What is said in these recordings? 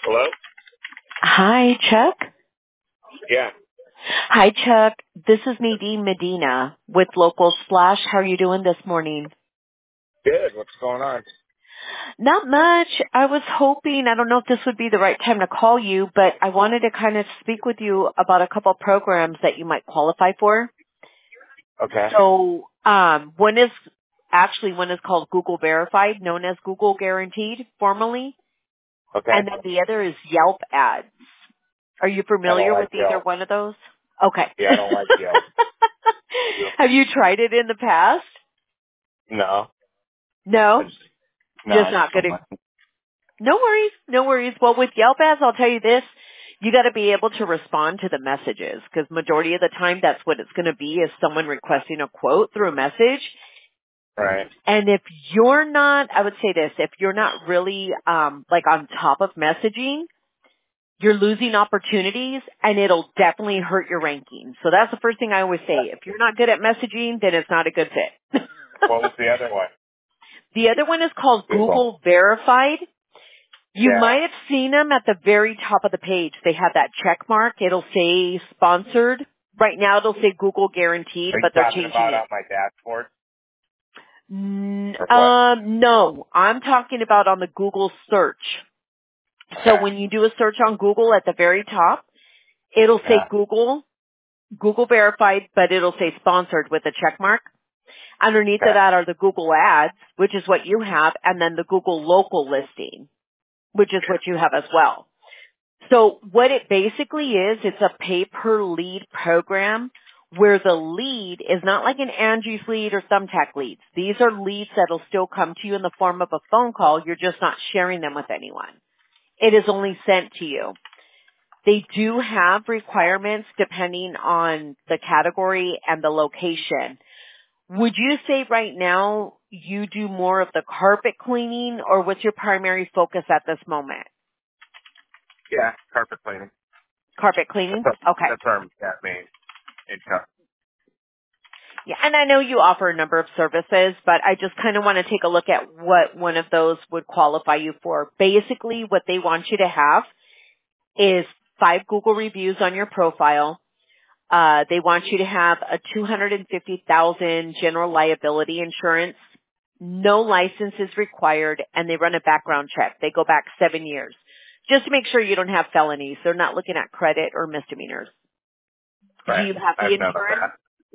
Hello? Hi, Chuck. Yeah. Hi, Chuck. This is Nadine Medina with Local Splash. How are you doing this morning? Good. What's going on? Not much. I was hoping, I don't know if this would be the right time to call you, but I wanted to kind of speak with you about a couple programs that you might qualify for. Okay. So, one is called Google Verified, known as Google Guaranteed, formally, Okay. and then the other is Yelp Ads. Are you I don't familiar like with either Yelp. one of those? Okay. Yeah, I don't like Yelp. Have you tried it in the past? No. No? I Just just not good don't at, like it. no worries, no worries. Well, with Yelp ads, I'll tell you this, you gotta be able to respond to the messages, because majority of the time that's what it's gonna be, is someone requesting a quote through a message. Right. And if you're not, I would say this, if you're not really, like on top of messaging, you're losing opportunities and it'll definitely hurt your ranking. So that's the first thing I always say. If you're not good at messaging, then it's not a good fit. What was the other one? The other one is called Google. Google Verified. You Yeah. might have seen them at the very top of the page. They have that check mark. It'll say sponsored. Right now it'll say Google Guaranteed, Are you but they're talking changing about it. on my dashboard? Or what? No. I'm talking about on the Google search. So Okay. when you do a search on Google at the very top, it'll say Yeah. Google Verified, but it'll say sponsored with a check mark. Underneath of Okay. that are the Google Ads, which is what you have, and then the Google Local Listing, which is what you have as well. So what it basically is, it's a pay-per-lead program where the lead is not like an Angie's lead or Thumbtack leads. These are leads that'll still come to you in the form of a phone call. You're just not sharing them with anyone. It is only sent to you. They do have requirements depending on the category and the location. Would you say right now you do more of the carpet cleaning, or what's your primary focus at this moment? Yeah. Carpet cleaning. Carpet cleaning? Okay. That's our main income. Yeah, and I know you offer a number of services, but I just kind of want to take a look at what one of those would qualify you for. Basically, what they want you to have is 5 Google reviews on your profile. They want you to have a $250,000 general liability insurance. No license is required, and they run a background check. They go back 7 years. Just to make sure you don't have felonies. They're not looking at credit or misdemeanors. Do Right. you have I the have none of insurance? that.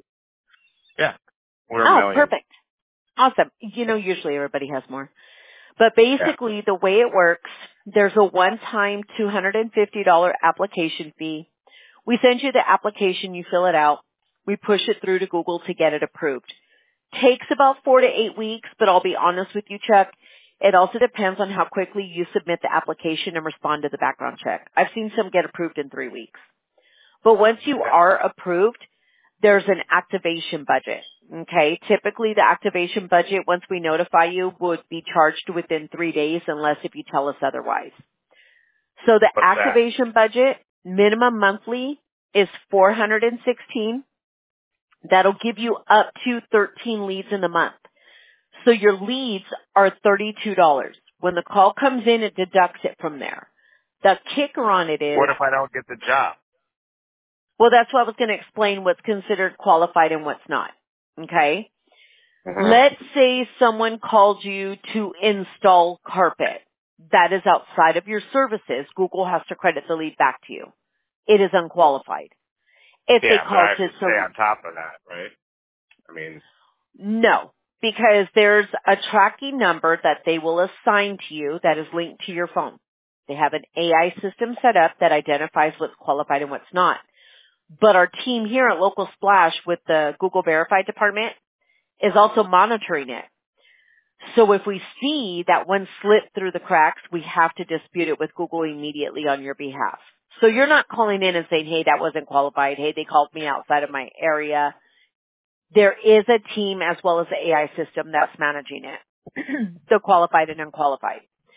Yeah. We're a Oh, million. perfect. Awesome. You know, usually everybody has more. But Yeah. basically, the way it works, there's a one-time $250 application fee. We send you the application, you fill it out. We push it through to Google to get it approved. Takes about 4 to 8 weeks, but I'll be honest with you, Chuck. It also depends on how quickly you submit the application and respond to the background check. I've seen some get approved in 3 weeks. But once you Okay. are approved, there's an activation budget. Okay. Typically the activation budget, once we notify you, would be charged within 3 days unless if you tell us otherwise. So the What's that? activation budget, minimum monthly, is $416. That'll give you up to 13 leads in the month. So your leads are $32. When the call comes in, it deducts it from there. The kicker on it is, What if I don't get the job? well, that's what I was going to explain what's considered qualified and what's not. Okay? Mm-hmm. Let's say someone called you to install carpet. That is outside of your services. Google has to credit the lead back to you. It is unqualified. If they Yeah, but call I have to to stay on top of that, right? I mean, no, because there's a tracking number that they will assign to you that is linked to your phone. They have an AI system set up that identifies what's qualified and what's not. But our team here at Local Splash with the Google Verified department is also monitoring it. So if we see that one slip through the cracks, we have to dispute it with Google immediately on your behalf. So you're not calling in and saying, hey, that wasn't qualified. Hey, they called me outside of my area. There is a team as well as the AI system that's managing it, the qualified and unqualified.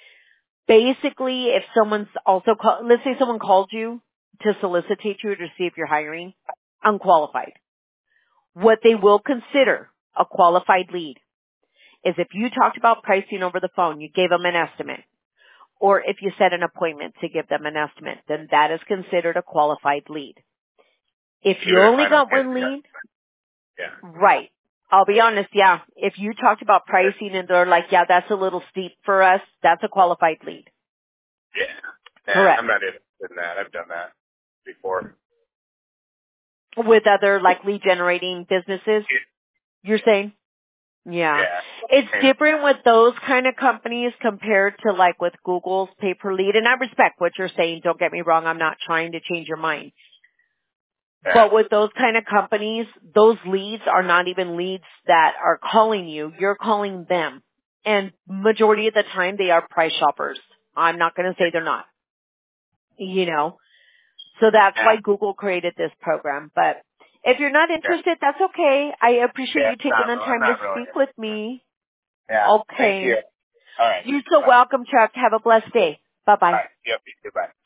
Basically, if someone's also let's say someone called you to solicitate you to see if you're hiring, unqualified. What they will consider a qualified lead is if you talked about pricing over the phone, you gave them an estimate, or if you set an appointment to give them an estimate, then that is considered a qualified lead. If you Even if only I don't got get one the lead, estimate. right. I'll be honest, yeah. If you talked about pricing and they're like, yeah, that's a little steep for us, that's a qualified lead. Yeah. Correct. I'm not interested in that. I've done that before. With other like lead generating businesses, you're saying? Yeah. Yeah. It's And, different with those kind of companies compared to like with Google's pay-per-lead. And I respect what you're saying. Don't get me wrong. I'm not trying to change your mind. But with those kind of companies, those leads are not even leads that are calling you. You're calling them. And majority of the time they are price shoppers. I'm not going to say they're not. You know? So that's why Google created this program. But if you're not interested, that's okay. I appreciate you taking the I'm time to not really. speak with me. Yeah. Okay. Thank you. All right. You're so Bye. welcome, Chuck. Have a blessed day. Bye-bye. All right. Yep. Goodbye.